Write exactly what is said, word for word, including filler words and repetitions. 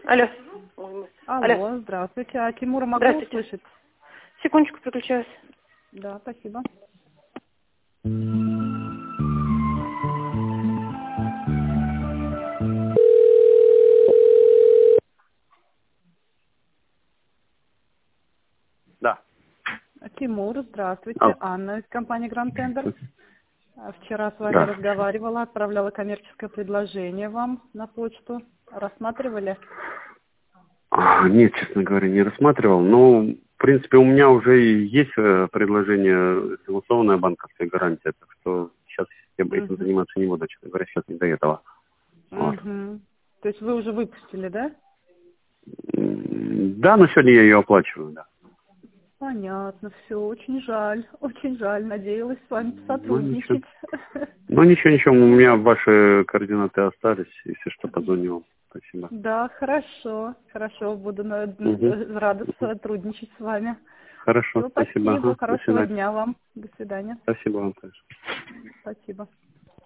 Алло. Ой, Алло, Алло. здравствуйте. А Тимура могу Здравствуйте. услышать? Секундочку, переключаюсь. Да, спасибо. Да. Тимур, здравствуйте. А, Анна из компании Grand Tender. А, Вчера с вами да. разговаривала, отправляла коммерческое предложение вам на почту. Рассматривали? А, Нет, честно говоря, не рассматривал. Но, в принципе, у меня уже и есть э, предложение согласованная банковская гарантия, так что сейчас я бы этим Угу. заниматься не буду, честно говоря, сейчас не до этого. Вот. Угу. То есть вы уже выпустили, да? М, Да, но сегодня я ее оплачиваю, да. Понятно, все, очень жаль, очень жаль. Надеялась с вами Ну, ничего. сотрудничать. Ну, ничего, ничего, у меня ваши координаты остались, если что, позвоню вам. Спасибо. Да, хорошо, хорошо, буду на- Угу. рада сотрудничать с вами. Хорошо, Все, спасибо. спасибо, Ага. До хорошего свидания. дня вам. До свидания. Спасибо вам тоже. Спасибо.